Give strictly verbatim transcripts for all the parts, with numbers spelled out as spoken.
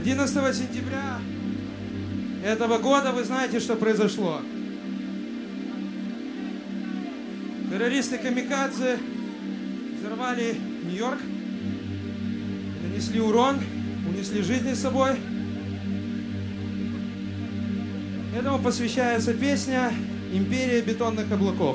одиннадцатого сентября этого года вы знаете, что произошло. Террористы камикадзе взорвали Нью-Йорк, нанесли урон, унесли жизни с собой. Этому посвящается песня «Империя бетонных облаков».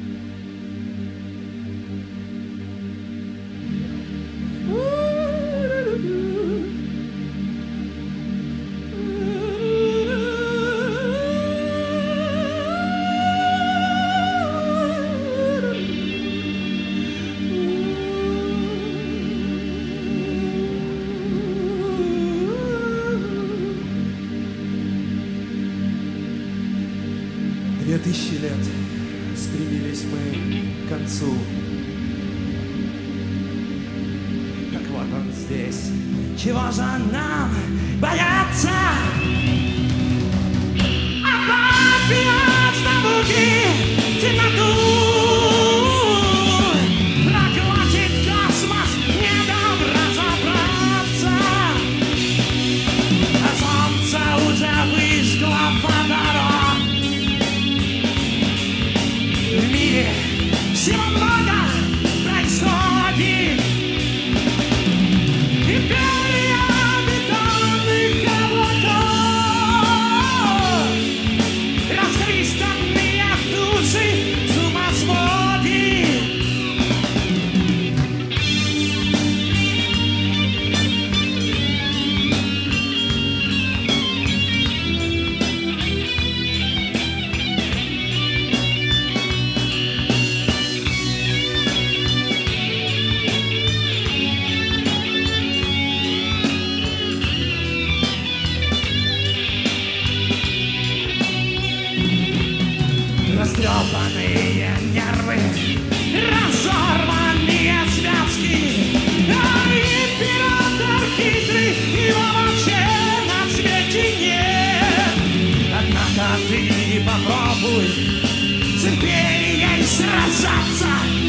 Две тысячи лет стремились мы к концу. Так вот он здесь. Чего же нам бояться? Опять на буги темноту. Проглотит космос, не дам разобраться. А солнце уже выжгло водород. В мире всего много происходит. Империя бетонных облаков. Расхристанные души с ума сводит. Растрепанные нервы, разорванные связки, а император хитрый, его вообще на свете нет. Однако ты попробуй с империей сражаться.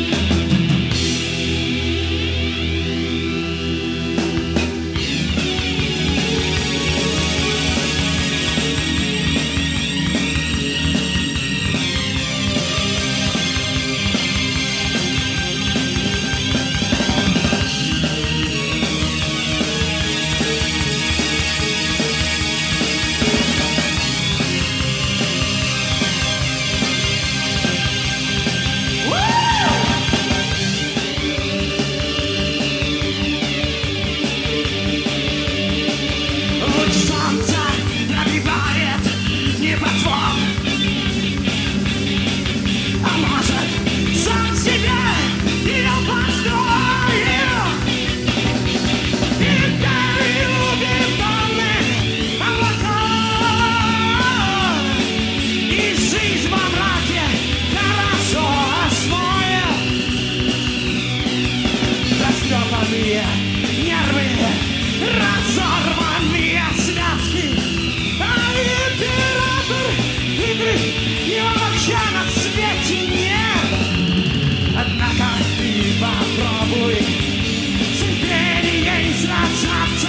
Нервы, разорванные связки, а император хитрый, его вообще на свете нет. Однако ты попробуй с империей сражаться.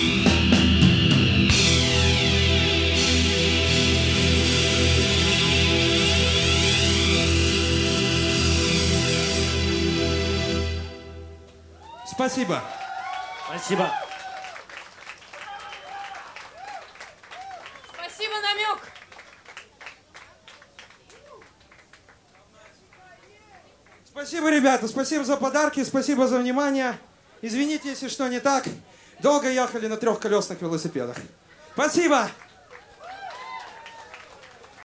Спасибо. Спасибо. Спасибо, намек. Спасибо, ребята. Спасибо за подарки. Спасибо за внимание. Извините, если что не так. Долго ехали на трехколесных велосипедах. Спасибо.